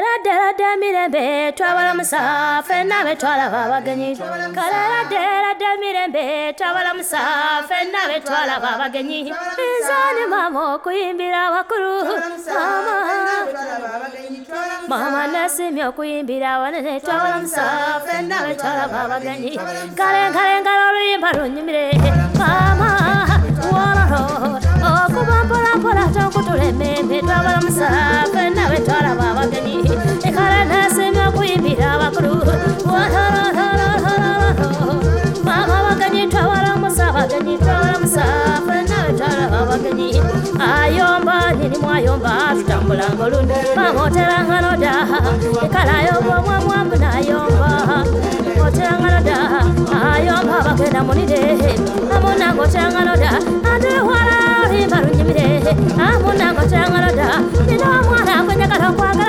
dera de mirembe twabala musafe nabe twalaba abagenyi kalera dera de mirembe twabala musafe nabe twalaba abagenyi nzane mama okuyimbira abakulu mama nasimye okuyimbira abanene twabala musafe nabe twalaba abagenyi kalenga oluyimba lunyumire mama okuba mpolampola tokutulemembe twabala musafe nabe twalaba abagenyi ekala nasimye okuyimbira abakulu mama abagenyi twabala musafe nabe twalaba abagenyi ayomba nini mwayomba tutambulanga olundi mama oterangano da ekala yomba omwamwambu nayomba oterangano da ayomba bagenda munire amunango oterangano da atewala olimba lunyimire amunango oterangano da nina omwana gwenyagala okwaga